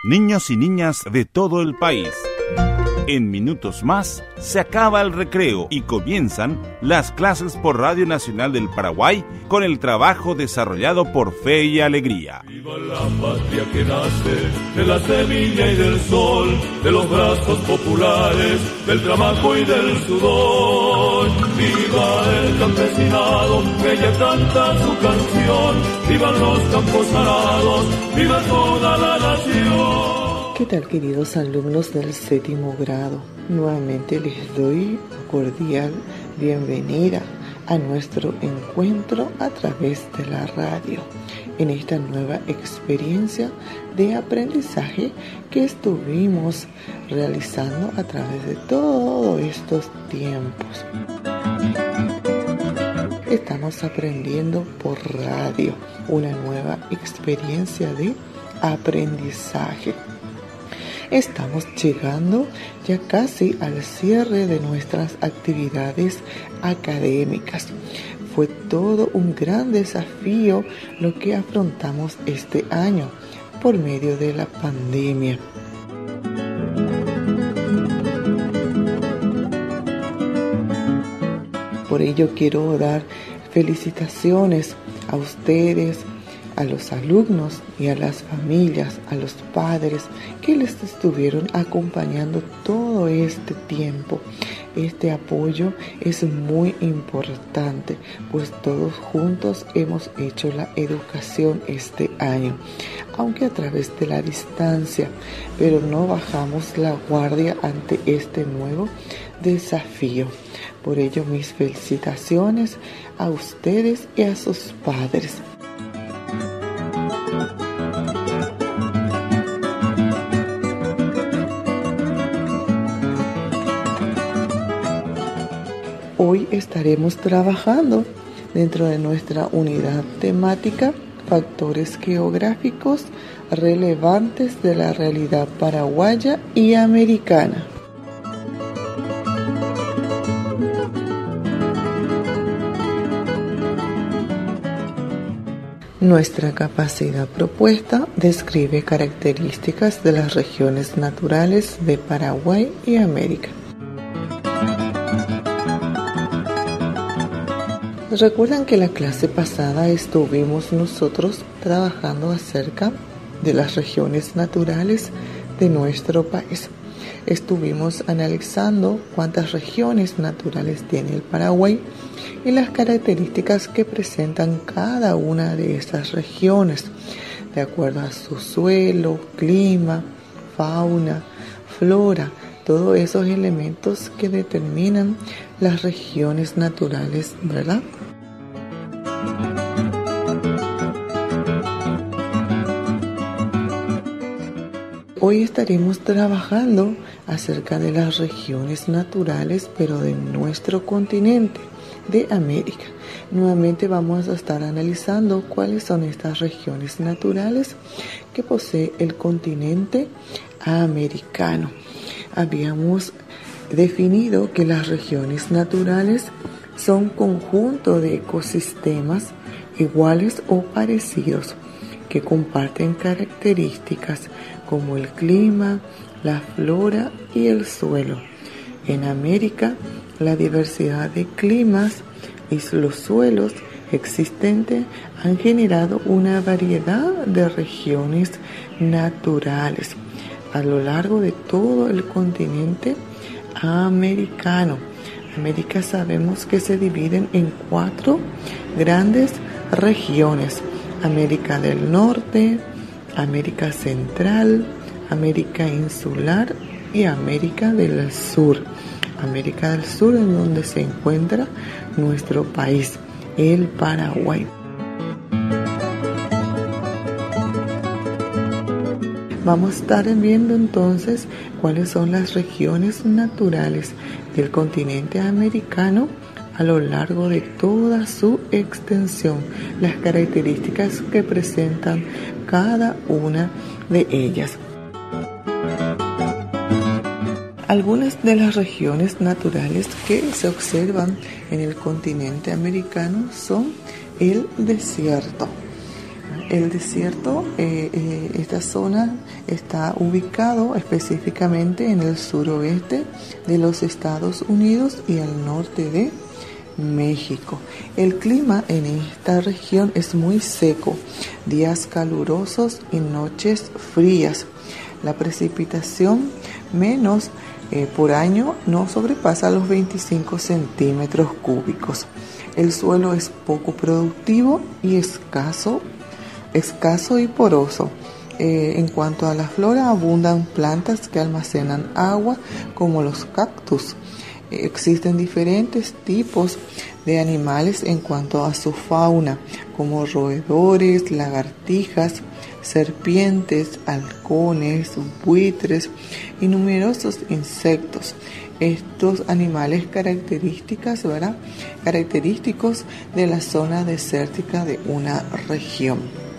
Niños y niñas de todo el país. En minutos más se acaba el recreo y comienzan las clases por Radio Nacional del Paraguay con el trabajo desarrollado por Fe y Alegría. Viva la patria que nace de la semilla y del sol, de los brazos populares, del trabajo y del sudor. Viva el campesinado que ya canta su canción, vivan los campos arados, viva toda la nación. ¿Qué tal, queridos alumnos del 7º grado? Nuevamente les doy cordial bienvenida a nuestro encuentro a través de la radio, en esta nueva experiencia de aprendizaje que estuvimos realizando a través de todos estos tiempos. Estamos aprendiendo por radio, una nueva experiencia de aprendizaje. Estamos llegando ya casi al cierre de nuestras actividades académicas. Fue todo un gran desafío lo que afrontamos este año por medio de la pandemia. Por ello quiero dar felicitaciones a ustedes, a los alumnos y a las familias, a los padres que les estuvieron acompañando todo este tiempo. Este apoyo es muy importante, pues todos juntos hemos hecho la educación este año, aunque a través de la distancia, pero no bajamos la guardia ante este nuevo desafío. Por ello, mis felicitaciones a ustedes y a sus padres. Hoy estaremos trabajando dentro de nuestra unidad temática factores geográficos relevantes de la realidad paraguaya y americana. Nuestra capacidad propuesta describe características de las regiones naturales de Paraguay y América. Recuerdan que la clase pasada estuvimos nosotros trabajando acerca de las regiones naturales de nuestro país. Estuvimos analizando cuántas regiones naturales tiene el Paraguay y las características que presentan cada una de estas regiones, de acuerdo a su suelo, clima, fauna, flora, todos esos elementos que determinan las regiones naturales, ¿verdad? Hoy estaremos trabajando acerca de las regiones naturales, pero de nuestro continente, de América. Nuevamente vamos a estar analizando cuáles son estas regiones naturales que posee el continente americano. Habíamos definido que las regiones naturales son conjunto de ecosistemas iguales o parecidos que comparten características como el clima, la flora y el suelo. En América, la diversidad de climas y los suelos existentes han generado una variedad de regiones naturales a lo largo de todo el continente americano. América sabemos que se dividen en 4 grandes regiones: América del Norte, América Central, América Insular y América del Sur. América del Sur, en donde se encuentra nuestro país, el Paraguay. Vamos a estar viendo entonces cuáles son las regiones naturales del continente americano a lo largo de toda su extensión, las características que presentan cada una de ellas. Algunas de las regiones naturales que se observan en el continente americano son el desierto. El desierto, esta zona está ubicado específicamente en el suroeste de los Estados Unidos y al norte de México. El clima en esta región es muy seco, días calurosos y noches frías. La precipitación menos por año no sobrepasa los 25 centímetros cúbicos. El suelo es poco productivo y escaso y poroso. En cuanto a la flora, abundan plantas que almacenan agua, como los cactus. Existen diferentes tipos de animales en cuanto a su fauna, como roedores, lagartijas, serpientes, halcones, buitres y numerosos insectos. Estos animales característicos de la zona desértica de una región.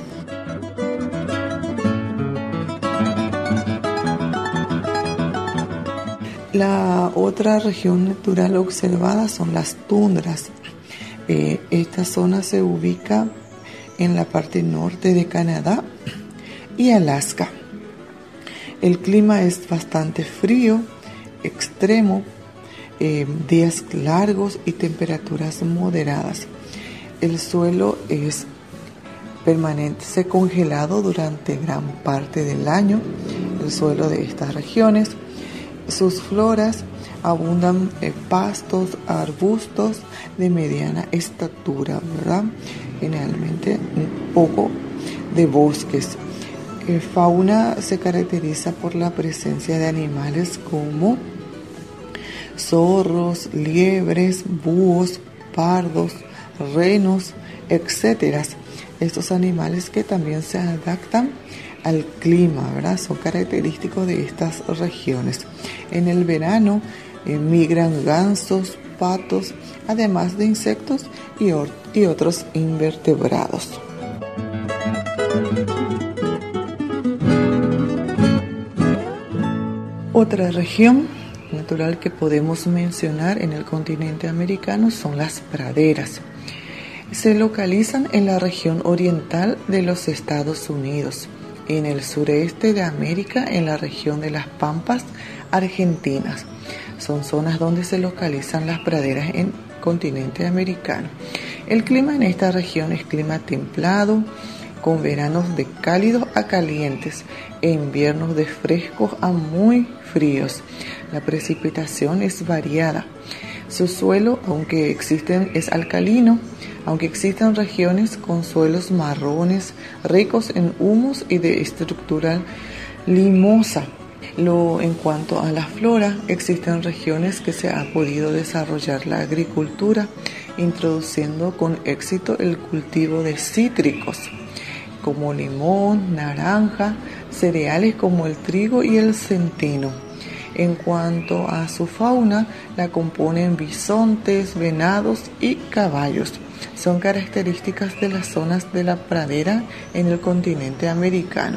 La otra región natural observada son las tundras. Esta zona se ubica en la parte norte de Canadá y Alaska. El clima es bastante frío, extremo, días largos y temperaturas moderadas. El suelo es permanente congelado durante gran parte del año, el suelo de estas regiones. Sus floras abundan pastos, arbustos de mediana estatura, ¿verdad? Generalmente un poco de bosques. Fauna se caracteriza por la presencia de animales como zorros, liebres, búhos, pardos, renos, etc. Estos animales que también se adaptan al clima, ¿verdad? Son característicos de estas regiones. En el verano migran gansos, patos, además de insectos y otros invertebrados. Otra región natural que podemos mencionar en el continente americano son las praderas. Se localizan en la región oriental de los Estados Unidos, en el sureste de América, en la región de las Pampas argentinas. Son zonas donde se localizan las praderas en el continente americano. El clima en esta región es clima templado, con veranos de cálidos a calientes e inviernos de frescos a muy fríos. La precipitación es variada. Su suelo, es alcalino, aunque existen regiones con suelos marrones, ricos en humus y de estructura limosa. En cuanto a la flora, existen regiones que se ha podido desarrollar la agricultura, introduciendo con éxito el cultivo de cítricos, como limón, naranja, cereales como el trigo y el centeno. En cuanto a su fauna, la componen bisontes, venados y caballos. Son características de las zonas de la pradera en el continente americano.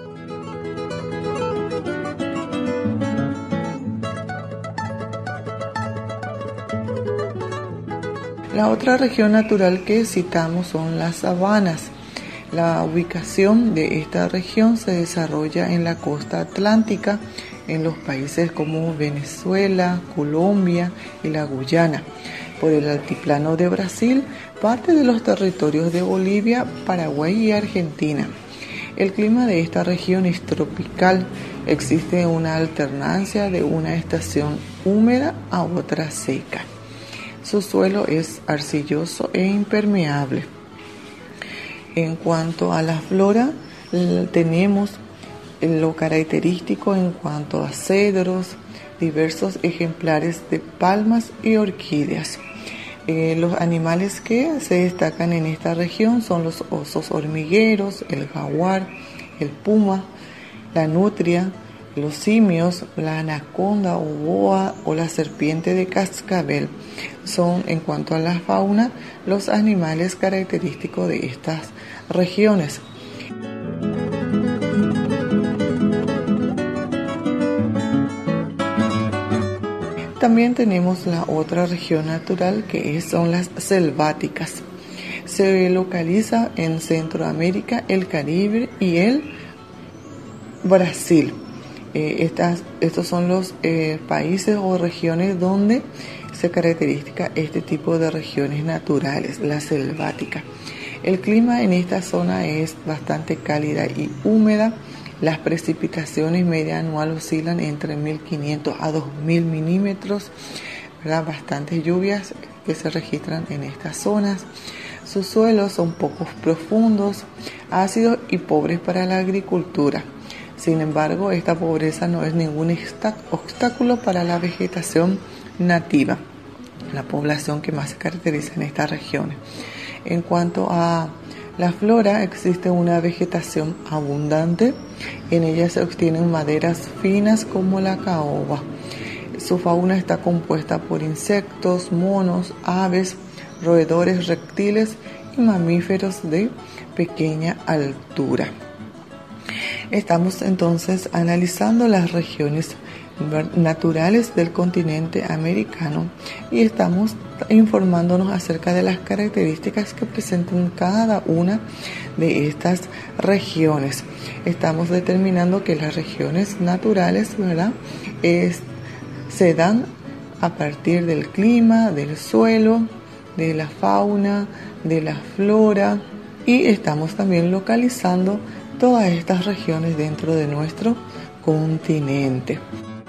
La otra región natural que citamos son las sabanas. La ubicación de esta región se desarrolla en la costa atlántica, en los países como Venezuela, Colombia y la Guyana, por el altiplano de Brasil, parte de los territorios de Bolivia, Paraguay y Argentina. El clima de esta región es tropical. Existe una alternancia de una estación húmeda a otra seca. Su suelo es arcilloso e impermeable. En cuanto a la flora, tenemos lo característico en cuanto a cedros, diversos ejemplares de palmas y orquídeas. Los animales que se destacan en esta región son los osos hormigueros, el jaguar, el puma, la nutria, los simios, la anaconda o boa o la serpiente de cascabel. Son, en cuanto a la fauna, los animales característicos de estas regiones. También tenemos la otra región natural, que son las selváticas. Se localiza en Centroamérica, el Caribe y el Brasil. Estos son los países o regiones donde se caracteriza este tipo de regiones naturales, la selvática. El clima en esta zona es bastante cálida y húmeda. Las precipitaciones media anual oscilan entre 1.500 a 2.000 milímetros, ¿verdad? Bastantes lluvias que se registran en estas zonas. Sus suelos son poco profundos, ácidos y pobres para la agricultura. Sin embargo, esta pobreza no es ningún obstáculo para la vegetación nativa, la población que más se caracteriza en estas regiones. En cuanto a la flora, existe una vegetación abundante. En ella se obtienen maderas finas como la caoba. Su fauna está compuesta por insectos, monos, aves, roedores, reptiles y mamíferos de pequeña altura. Estamos entonces analizando las regiones naturales del continente americano y estamos informándonos acerca de las características que presentan cada una de estas regiones. Estamos determinando que las regiones naturales, ¿verdad?, se dan a partir del clima, del suelo, de la fauna, de la flora, y estamos también localizando todas estas regiones dentro de nuestro continente.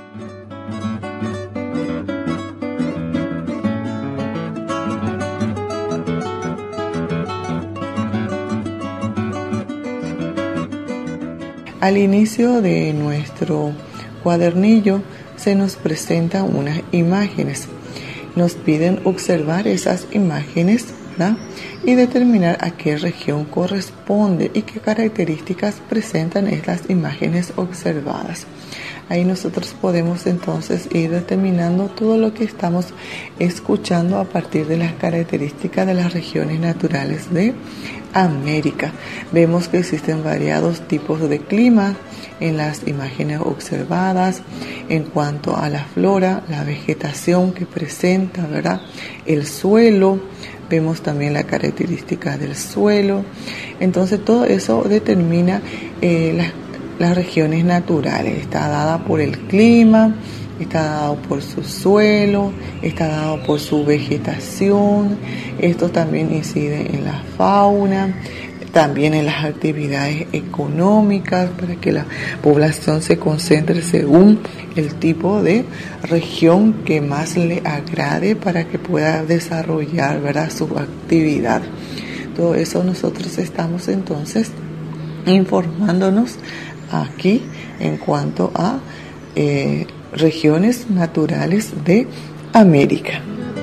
Al inicio de nuestro cuadernillo se nos presentan unas imágenes. Nos piden observar esas imágenes, ¿verdad?, y determinar a qué región corresponde y qué características presentan estas imágenes observadas. Ahí nosotros podemos entonces ir determinando todo lo que estamos escuchando a partir de las características de las regiones naturales de América. Vemos que existen variados tipos de clima en las imágenes observadas. En cuanto a la flora, la vegetación que presenta, ¿verdad?, el suelo, vemos también la característica del suelo. Entonces todo eso determina las regiones naturales. Está dada por el clima, está dado por su suelo, está dado por su vegetación. Esto también incide en la fauna, también en las actividades económicas, para que la población se concentre según el tipo de región que más le agrade para que pueda desarrollar, ¿verdad?, su actividad. Todo eso nosotros estamos entonces informándonos aquí en cuanto a regiones naturales de América.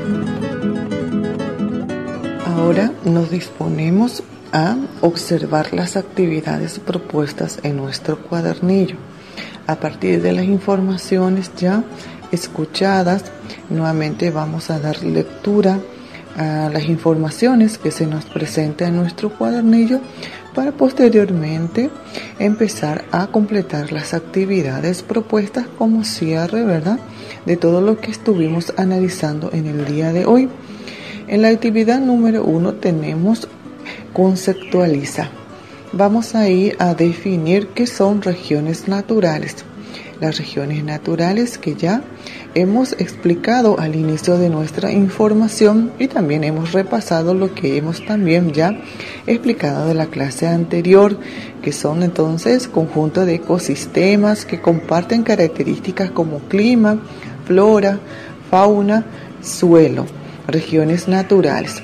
Ahora nos disponemos a observar las actividades propuestas en nuestro cuadernillo. A partir de las informaciones ya escuchadas, nuevamente vamos a dar lectura a las informaciones que se nos presentan en nuestro cuadernillo para posteriormente empezar a completar las actividades propuestas como cierre, ¿verdad?, de todo lo que estuvimos analizando en el día de hoy. En la actividad número 1 tenemos conceptualiza. Vamos a ir a definir qué son regiones naturales. Las regiones naturales que ya hemos explicado al inicio de nuestra información y también hemos repasado lo que hemos también ya explicado de la clase anterior, que son entonces conjunto de ecosistemas que comparten características como clima, flora, fauna, suelo, regiones naturales.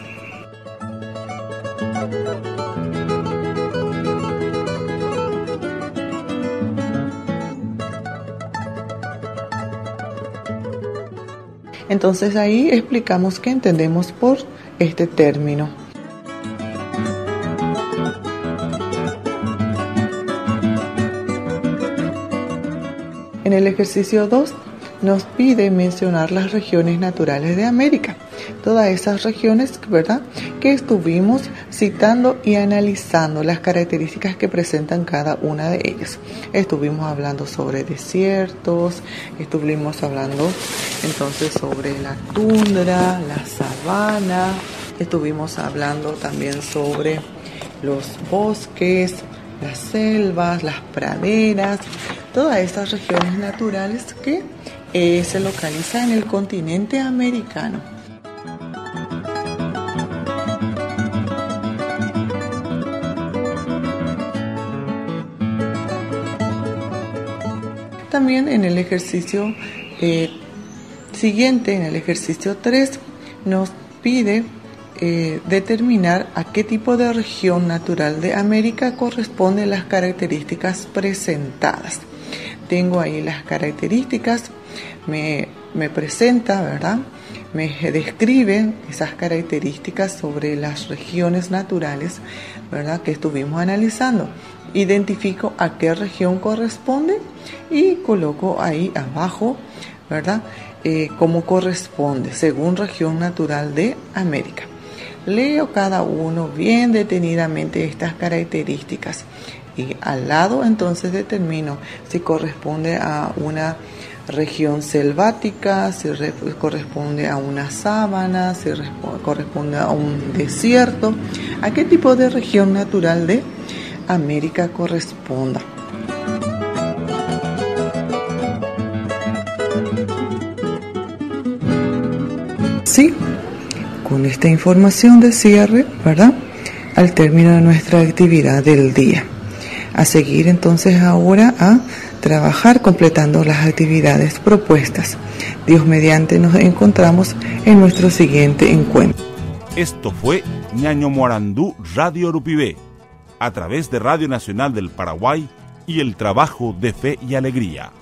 Entonces ahí explicamos qué entendemos por este término. En el ejercicio 2 nos pide mencionar las regiones naturales de América. Todas esas regiones, ¿verdad?, que estuvimos citando y analizando las características que presentan cada una de ellas. Estuvimos hablando sobre desiertos, estuvimos hablando entonces sobre la tundra, la sabana, Estuvimos hablando también sobre los bosques, las selvas, las praderas, todas estas regiones naturales que se localizan en el continente americano. También en el ejercicio siguiente, en el ejercicio 3, nos pide determinar a qué tipo de región natural de América corresponden las características presentadas. Tengo ahí las características, me presenta, ¿verdad? Me describe esas características sobre las regiones naturales, ¿verdad?, que estuvimos analizando. Identifico a qué región corresponde y coloco ahí abajo, ¿verdad?, cómo corresponde según región natural de América. Leo cada uno bien detenidamente estas características y al lado entonces determino si corresponde a una región selvática, si corresponde a una sabana, si corresponde a un desierto, a qué tipo de región natural de América corresponda. Sí, con esta información de cierre, ¿verdad?, al término de nuestra actividad del día. A seguir entonces ahora a trabajar completando las actividades propuestas. Dios mediante nos encontramos en nuestro siguiente encuentro. Esto fue Ñaño Morandú Radio Urupibé, a través de Radio Nacional del Paraguay y el trabajo de fe y alegría.